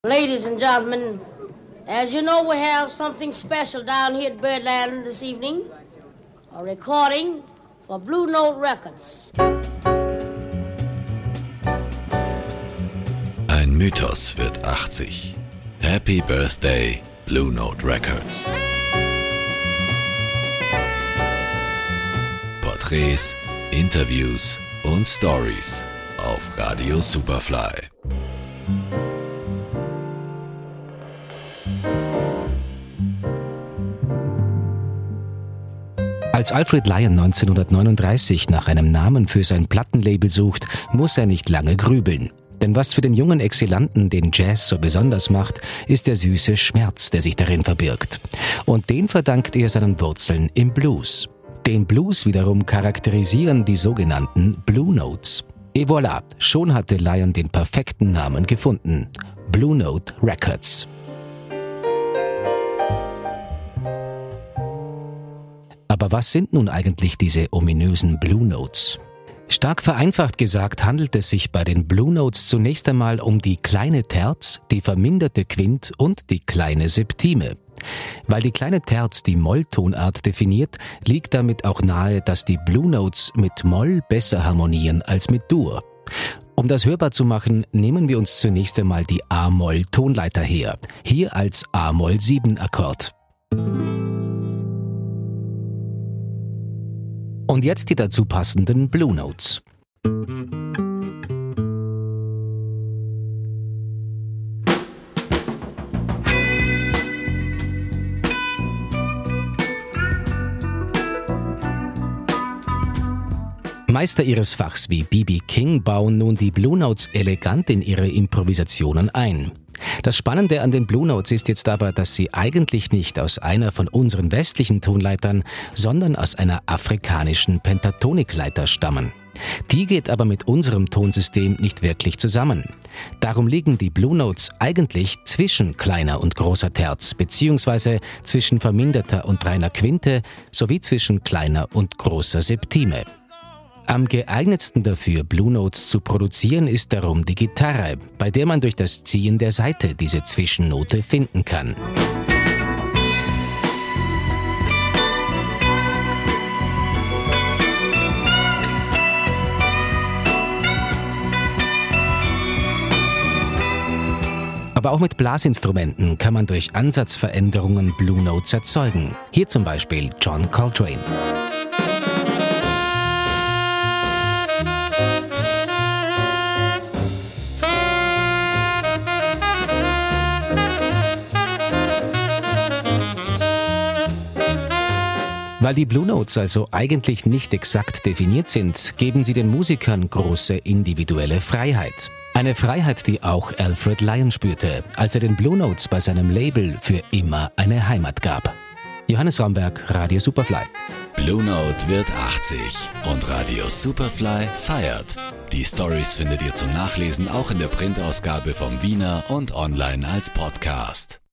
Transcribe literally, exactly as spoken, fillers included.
Ladies and gentlemen, as you know, we have something special down here at Birdland this evening. A recording for Blue Note Records. Ein Mythos wird achtzig. Happy Birthday, Blue Note Records. Porträts, Interviews und Stories auf Radio Superfly. Als Alfred Lion neunzehnhundertneununddreißig nach einem Namen für sein Plattenlabel sucht, muss er nicht lange grübeln. Denn was für den jungen Exilanten den Jazz so besonders macht, ist der süße Schmerz, der sich darin verbirgt. Und den verdankt er seinen Wurzeln im Blues. Den Blues wiederum charakterisieren die sogenannten Blue Notes. Et voilà, schon hatte Lion den perfekten Namen gefunden: Blue Note Records. Aber was sind nun eigentlich diese ominösen Blue Notes? Stark vereinfacht gesagt handelt es sich bei den Blue Notes zunächst einmal um die kleine Terz, die verminderte Quint und die kleine Septime. Weil die kleine Terz die Molltonart definiert, liegt damit auch nahe, dass die Blue Notes mit Moll besser harmonieren als mit Dur. Um das hörbar zu machen, nehmen wir uns zunächst einmal die A-Moll-Tonleiter her, hier als A-Moll sieben Akkord. Und jetzt die dazu passenden Blue Notes. Meister ihres Fachs wie B B King bauen nun die Blue Notes elegant in ihre Improvisationen ein. Das Spannende an den Blue Notes ist jetzt aber, dass sie eigentlich nicht aus einer von unseren westlichen Tonleitern, sondern aus einer afrikanischen Pentatonikleiter stammen. Die geht aber mit unserem Tonsystem nicht wirklich zusammen. Darum liegen die Blue Notes eigentlich zwischen kleiner und großer Terz, beziehungsweise zwischen verminderter und reiner Quinte sowie zwischen kleiner und großer Septime. Am geeignetsten dafür, Blue Notes zu produzieren, ist darum die Gitarre, bei der man durch das Ziehen der Saite diese Zwischennote finden kann. Aber auch mit Blasinstrumenten kann man durch Ansatzveränderungen Blue Notes erzeugen. Hier zum Beispiel John Coltrane. Weil die Blue Notes also eigentlich nicht exakt definiert sind, geben sie den Musikern große individuelle Freiheit. Eine Freiheit, die auch Alfred Lion spürte, als er den Blue Notes bei seinem Label für immer eine Heimat gab. Johannes Raumberg, Radio Superfly. Blue Note wird achtzig und Radio Superfly feiert. Die Stories findet ihr zum Nachlesen auch in der Printausgabe vom Wiener und online als Podcast.